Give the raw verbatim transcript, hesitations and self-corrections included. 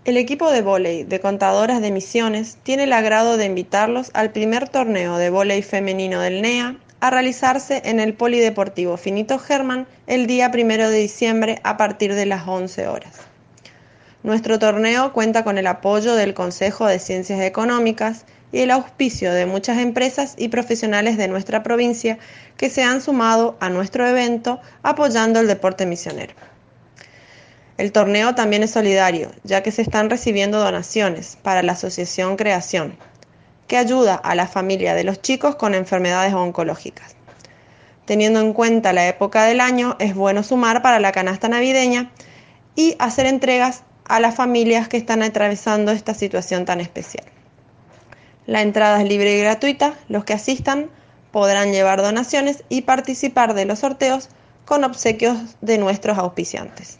El equipo de vóley de Contadoras de Misiones tiene el agrado de invitarlos al primer torneo de vóley femenino del N E A a realizarse en el Polideportivo Finito Germán el día primero de diciembre a partir de las once horas. Nuestro torneo cuenta con el apoyo del Consejo de Ciencias Económicas y el auspicio de muchas empresas y profesionales de nuestra provincia que se han sumado a nuestro evento apoyando el deporte misionero. El torneo también es solidario, ya que se están recibiendo donaciones para la Asociación Creación, que ayuda a la familia de los chicos con enfermedades oncológicas. Teniendo en cuenta la época del año, es bueno sumar para la canasta navideña y hacer entregas a las familias que están atravesando esta situación tan especial. La entrada es libre y gratuita, los que asistan podrán llevar donaciones y participar de los sorteos con obsequios de nuestros auspiciantes.